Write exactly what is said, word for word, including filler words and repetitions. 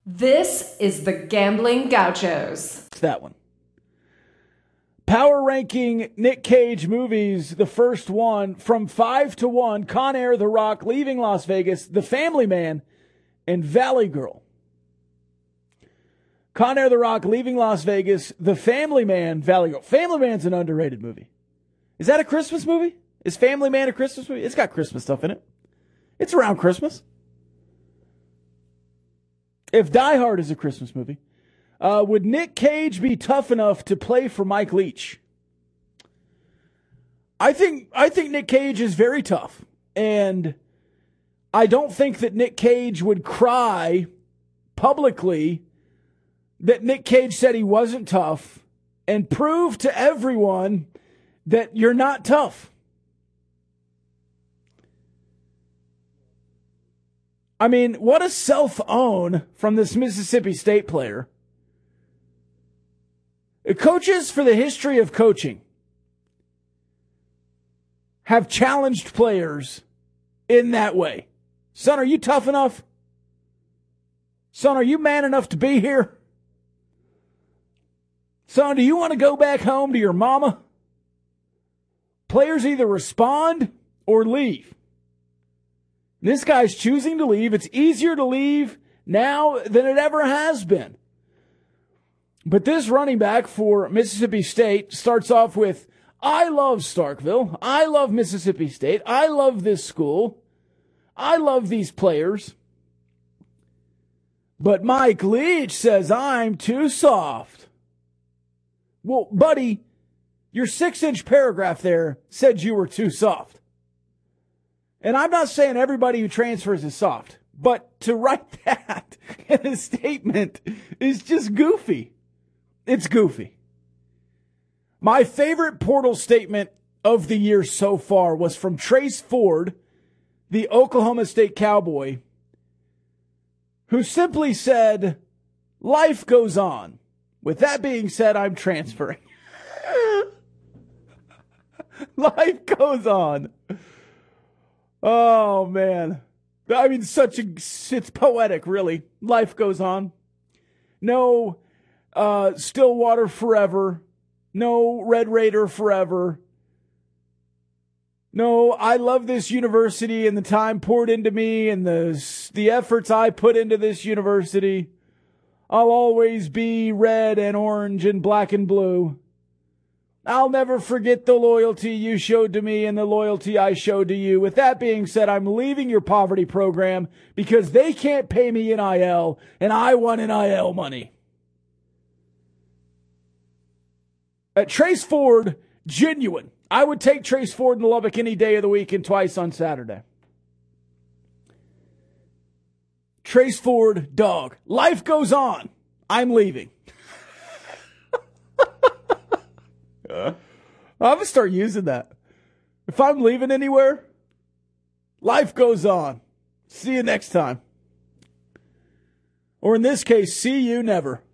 This is the Gambling Gauchos. It's that one. Power ranking Nick Cage movies, the first one, from five to one, Con Air, The Rock, Leaving Las Vegas, The Family Man, and Valley Girl. Con Air, The Rock, Leaving Las Vegas, The Family Man, Valley Girl. Family Man's an underrated movie. Is that a Christmas movie? Is Family Man a Christmas movie? It's got Christmas stuff in it. It's around Christmas. If Die Hard is a Christmas movie, uh, would Nick Cage be tough enough to play for Mike Leach? I think I think Nick Cage is very tough, and I don't think that Nick Cage would cry publicly that Nick Cage said he wasn't tough and prove to everyone that you're not tough. I mean, what a self-own from this Mississippi State player. Coaches for the history of coaching have challenged players in that way. Son, are you tough enough? Son, are you man enough to be here? Son, do you want to go back home to your mama? Players either respond or leave. This guy's choosing to leave. It's easier to leave now than it ever has been. But this running back for Mississippi State starts off with, I love Starkville. I love Mississippi State. I love this school. I love these players. But Mike Leach says I'm too soft. Well, buddy, your six-inch paragraph there said you were too soft. And I'm not saying everybody who transfers is soft, but to write that in a statement is just goofy. It's goofy. My favorite portal statement of the year so far was from Trace Ford, the Oklahoma State Cowboy, who simply said, life goes on. With that being said, I'm transferring. Life goes on. Oh, man. I mean, such a, it's poetic, really. Life goes on. No uh, Stillwater forever. No Red Raider forever. No, I love this university and the time poured into me and the, the efforts I put into this university. I'll always be red and orange and black and blue. I'll never forget the loyalty you showed to me and the loyalty I showed to you. With that being said, I'm leaving your poverty program because they can't pay me N I L and I want N I L money. At Trace Ford, genuine. I would take Trace Ford in Lubbock any day of the week and twice on Saturday. Trace Ford, dog. Life goes on. I'm leaving. uh, I'm going to start using that. If I'm leaving anywhere, life goes on. See you next time. Or in this case, see you never.